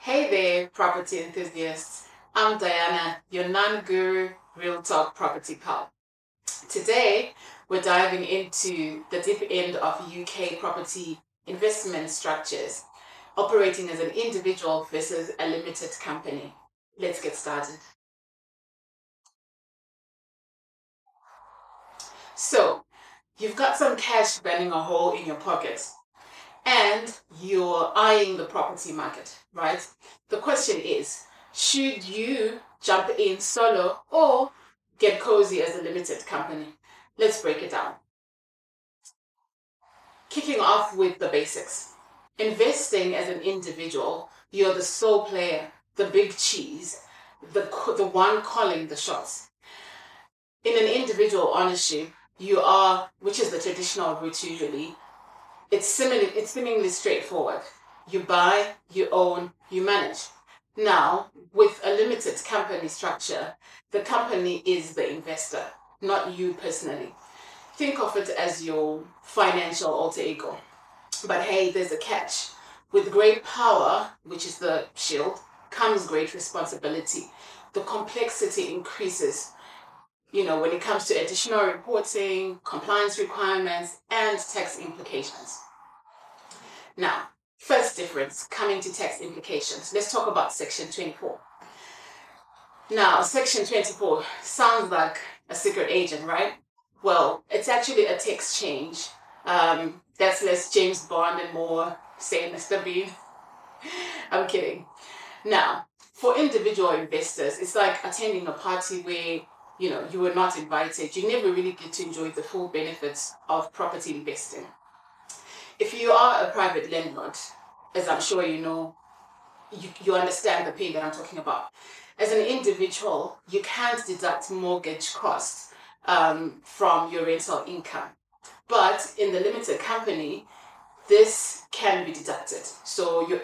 Hey there, property enthusiasts. I'm Diana, your non-guru, real talk property pal. Today, we're diving into the deep end of UK property investment structures, operating as an individual versus a limited company. Let's get started. So, you've got some cash burning a hole in your pocket and you're eyeing the property market, right? The question is, should you jump in solo or get cozy as a limited company? Let's break it down. Kicking off with the basics. Investing as an individual, you're the sole player, the big cheese, the one calling the shots. In an individual ownership, you are, which is the traditional route usually, it's seemingly straightforward. You buy, you own, you manage. Now, with a limited company structure, the company is the investor, not you personally. Think of it as your financial alter ego. But hey, there's a catch. With great power, which is the shield, comes great responsibility. The complexity increases, when it comes to additional reporting, compliance requirements, and tax implications. Now, first difference coming to tax implications. Let's talk about Section 24. Now, Section 24 sounds like a secret agent, right? Well, it's actually a tax change. That's less James Bond and more, say, Mr. Bean. I'm kidding. Now, for individual investors, it's like attending a party where you were not invited. You never really get to enjoy the full benefits of property investing. If you are a private landlord, as I'm sure you know, you understand the pain that I'm talking about. As an individual, you can't deduct mortgage costs from your rental income. But in the limited company, this can be deducted. So